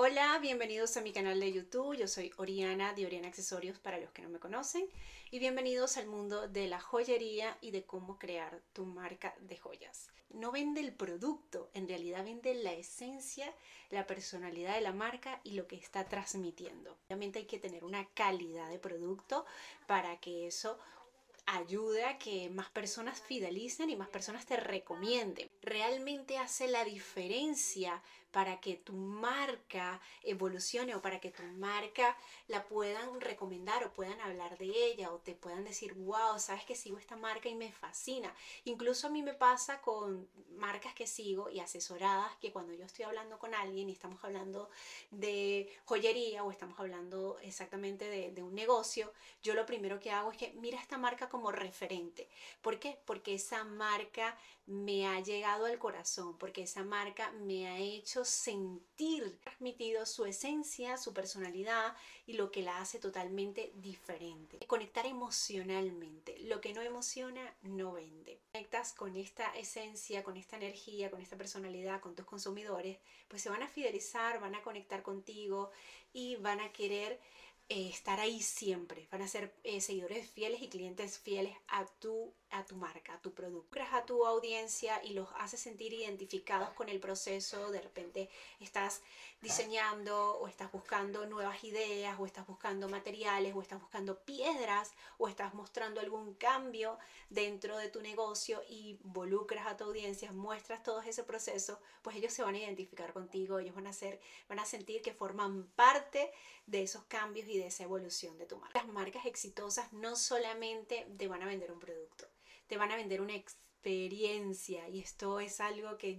Hola, bienvenidos a mi canal de YouTube. Yo soy Oriana de Oriana Accesorios para los que no me conocen y bienvenidos al mundo de la joyería y de cómo crear tu marca de joyas. No vende el producto, en realidad vende la esencia, la personalidad de la marca y lo que está transmitiendo. Obviamente hay que tener una calidad de producto para que eso ayude a que más personas fidelicen y más personas te recomienden. Realmente hace la diferencia para que tu marca evolucione o para que tu marca la puedan recomendar o puedan hablar de ella o te puedan decir, wow, sabes que sigo esta marca y me fascina. Incluso a mí me pasa con marcas que sigo y asesoradas que cuando yo estoy hablando con alguien y estamos hablando de joyería o estamos hablando exactamente de un negocio, yo lo primero que hago es que mira esta marca como referente. ¿Por qué? Porque esa marca me ha llegado al corazón, porque esa marca me ha hecho sentir, transmitido su esencia, su personalidad y lo que la hace totalmente diferente. Conectar emocionalmente. Lo que no emociona no vende. Conectas con esta esencia, con esta energía, con esta personalidad, con tus consumidores, pues se van a fidelizar, van a conectar contigo y van a querer estar ahí siempre. Van a ser seguidores fieles y clientes fieles a tu marca, a tu producto. Creas a tu audiencia y los haces sentir identificados con el proceso. De repente estás diseñando o estás buscando nuevas ideas o estás buscando materiales o estás buscando piedras o estás mostrando algún cambio dentro de tu negocio y involucras a tu audiencia, muestras todo ese proceso, pues ellos se van a identificar contigo, ellos van a sentir que forman parte de esos cambios y de esa evolución de tu marca. Las marcas exitosas no solamente te van a vender un producto, te van a vender una experiencia y esto es algo que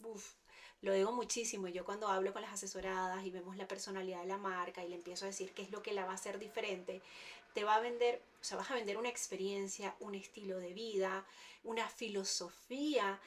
lo digo muchísimo. Yo cuando hablo con las asesoradas y vemos la personalidad de la marca y le empiezo a decir qué es lo que la va a hacer diferente, te va a vender, o sea, vas a vender una experiencia, un estilo de vida, una filosofía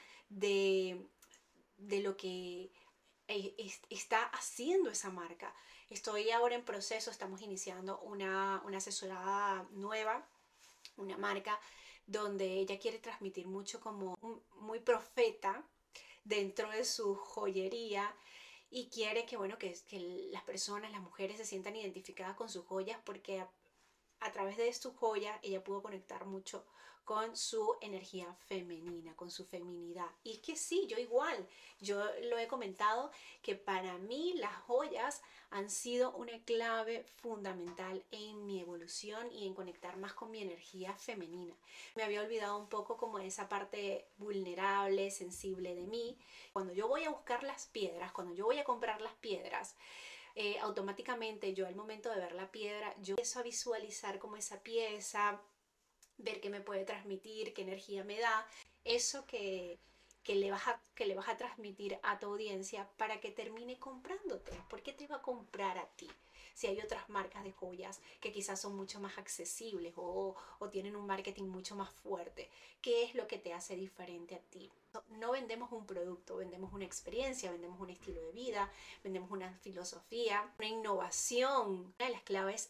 de lo que está haciendo esa marca. Estoy ahora en proceso, estamos iniciando una asesorada nueva, una marca donde ella quiere transmitir mucho como muy profeta dentro de su joyería y quiere que, bueno, que las personas, las mujeres se sientan identificadas con sus joyas porque a través de su joya ella pudo conectar mucho con su energía femenina, con su feminidad. Y es que sí, yo igual, yo lo he comentado que para mí las joyas han sido una clave fundamental en mi evolución y en conectar más con mi energía femenina. Me había olvidado un poco como esa parte vulnerable, sensible de mí. Cuando yo voy a buscar las piedras, cuando yo voy a comprar las piedras, automáticamente yo al momento de ver la piedra, yo empiezo a visualizar como esa pieza, ver qué me puede transmitir, qué energía me da, eso que le vas a transmitir a tu audiencia para que termine comprándote. ¿Por qué te va a comprar a ti? Si hay otras marcas de joyas que quizás son mucho más accesibles o tienen un marketing mucho más fuerte, ¿qué es lo que te hace diferente a ti? No vendemos un producto, vendemos una experiencia, vendemos un estilo de vida, vendemos una filosofía, una innovación. Una de las claves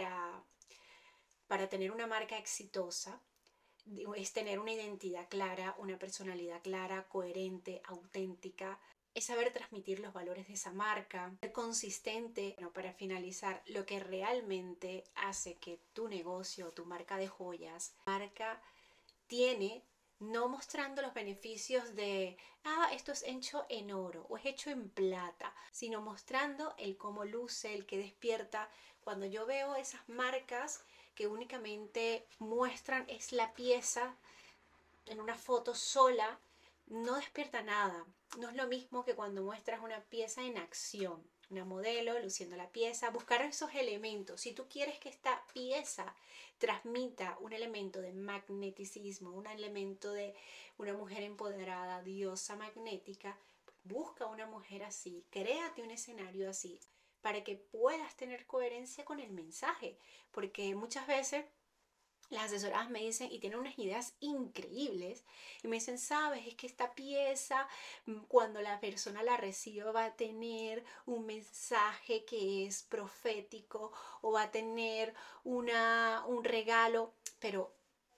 para tener una marca exitosa es tener una identidad clara, una personalidad clara, coherente, auténtica. Es saber transmitir los valores de esa marca, ser consistente. Bueno, para finalizar, lo que realmente hace que tu negocio, tu marca de joyas, marca tiene, no mostrando los beneficios de, esto es hecho en oro o es hecho en plata, sino mostrando el cómo luce, el que despierta. Cuando yo veo esas marcas que únicamente muestran es la pieza en una foto sola, no despierta nada. No es lo mismo que cuando muestras una pieza en acción, una modelo luciendo la pieza, buscar esos elementos. Si tú quieres que esta pieza transmita un elemento de magneticismo, un elemento de una mujer empoderada, diosa magnética, busca una mujer así, créate un escenario así para que puedas tener coherencia con el mensaje, porque muchas veces las asesoradas me dicen y tienen unas ideas increíbles y me dicen, sabes, es que esta pieza cuando la persona la reciba va a tener un mensaje que es profético o va a tener un regalo, pero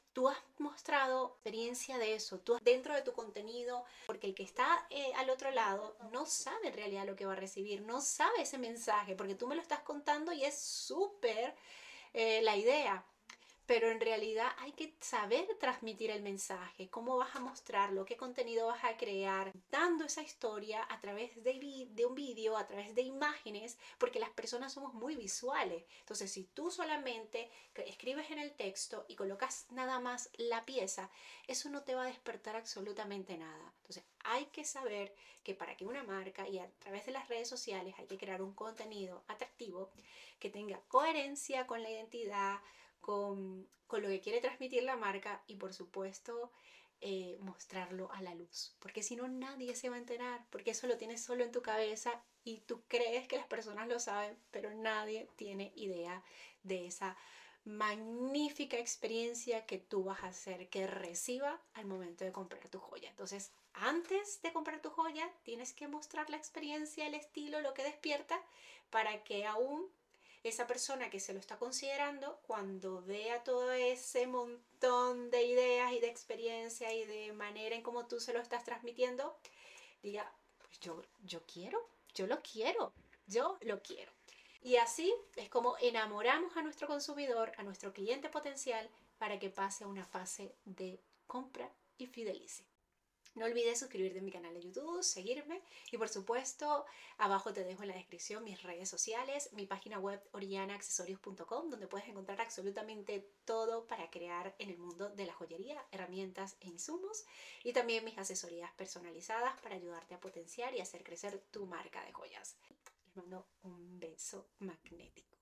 Tú has mostrado experiencia de eso, tú dentro de tu contenido, porque el que está al otro lado no sabe en realidad lo que va a recibir, no sabe ese mensaje, porque tú me lo estás contando y es súper la idea. Pero en realidad hay que saber transmitir el mensaje, cómo vas a mostrarlo, qué contenido vas a crear, dando esa historia a través de un vídeo, a través de imágenes, porque las personas somos muy visuales. Entonces, si tú solamente escribes en el texto y colocas nada más la pieza, eso no te va a despertar absolutamente nada. Entonces, hay que saber que para que una marca y a través de las redes sociales hay que crear un contenido atractivo que tenga coherencia con la identidad, con lo que quiere transmitir la marca y por supuesto mostrarlo a la luz, porque si no nadie se va a enterar, porque eso lo tienes solo en tu cabeza y tú crees que las personas lo saben, pero nadie tiene idea de esa magnífica experiencia que tú vas a hacer que reciba al momento de comprar tu joya. Entonces, antes de comprar tu joya, tienes que mostrar la experiencia, el estilo, lo que despierta, para que aún esa persona que se lo está considerando, cuando vea todo ese montón de ideas y de experiencia y de manera en cómo tú se lo estás transmitiendo, diga, pues yo quiero, yo lo quiero, yo lo quiero. Y así es como enamoramos a nuestro consumidor, a nuestro cliente potencial, para que pase a una fase de compra y fidelice. No olvides suscribirte a mi canal de YouTube, seguirme y por supuesto abajo te dejo en la descripción mis redes sociales, mi página web orianaccesorios.com donde puedes encontrar absolutamente todo para crear en el mundo de la joyería, herramientas e insumos y también mis asesorías personalizadas para ayudarte a potenciar y hacer crecer tu marca de joyas. Les mando un beso magnético.